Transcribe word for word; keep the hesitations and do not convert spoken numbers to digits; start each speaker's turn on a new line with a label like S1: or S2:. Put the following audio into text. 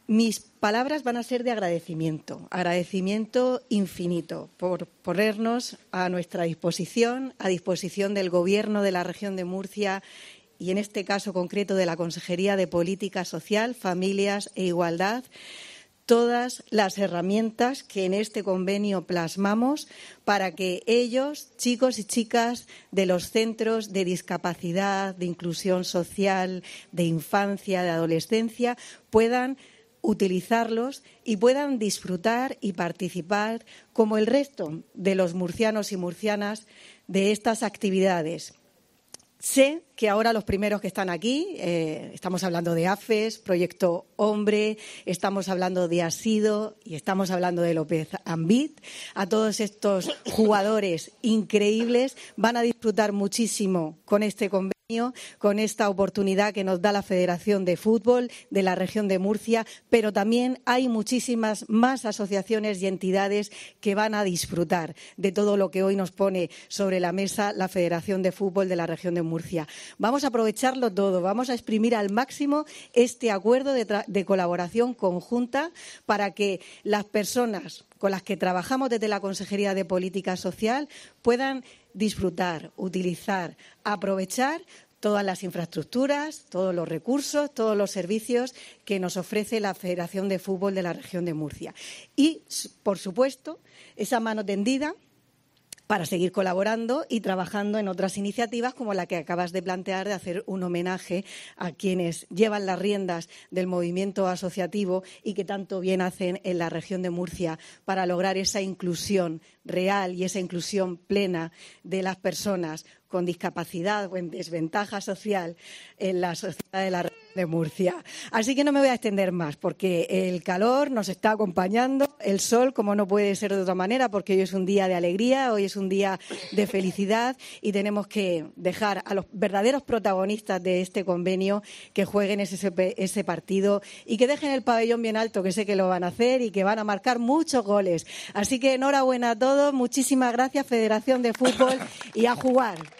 S1: Mis palabras van a ser de agradecimiento, agradecimiento infinito por ponernos a nuestra disposición, a disposición del Gobierno de la región de Murcia y, en este caso concreto, de la Consejería de Política Social, Familias e Igualdad, todas las herramientas que en este convenio plasmamos para que ellos, chicos y chicas de los centros de discapacidad, de inclusión social, de infancia, de adolescencia, puedan utilizarlos y puedan disfrutar y participar, como el resto de los murcianos y murcianas, de estas actividades. Sé que ahora los primeros que están aquí, eh, estamos hablando de AFES, Proyecto Hombre, estamos hablando de ASIDO y estamos hablando de López Ambit. A todos estos jugadores increíbles van a disfrutar muchísimo con este convenio, con esta oportunidad que nos da la Federación de Fútbol de la región de Murcia, pero también hay muchísimas más asociaciones y entidades que van a disfrutar de todo lo que hoy nos pone sobre la mesa la Federación de Fútbol de la región de Murcia. Vamos a aprovecharlo todo, vamos a exprimir al máximo este acuerdo de, de colaboración conjunta para que las personas con las que trabajamos desde la Consejería de Política Social puedan disfrutar, utilizar, aprovechar todas las infraestructuras, todos los recursos, todos los servicios que nos ofrece la Federación de Fútbol de la región de Murcia. Y, por supuesto, esa mano tendida para seguir colaborando y trabajando en otras iniciativas como la que acabas de plantear, de hacer un homenaje a quienes llevan las riendas del movimiento asociativo y que tanto bien hacen en la región de Murcia para lograr esa inclusión real y esa inclusión plena de las personas con discapacidad o en desventaja social en la sociedad de la región de Murcia. Así que no me voy a extender más porque el calor nos está acompañando, el sol, como no puede ser de otra manera, porque hoy es un día de alegría, hoy es un día de felicidad y tenemos que dejar a los verdaderos protagonistas de este convenio que jueguen ese, ese partido y que dejen el pabellón bien alto, que sé que lo van a hacer y que van a marcar muchos goles. Así que enhorabuena a todos, muchísimas gracias, Federación de Fútbol, y a jugar.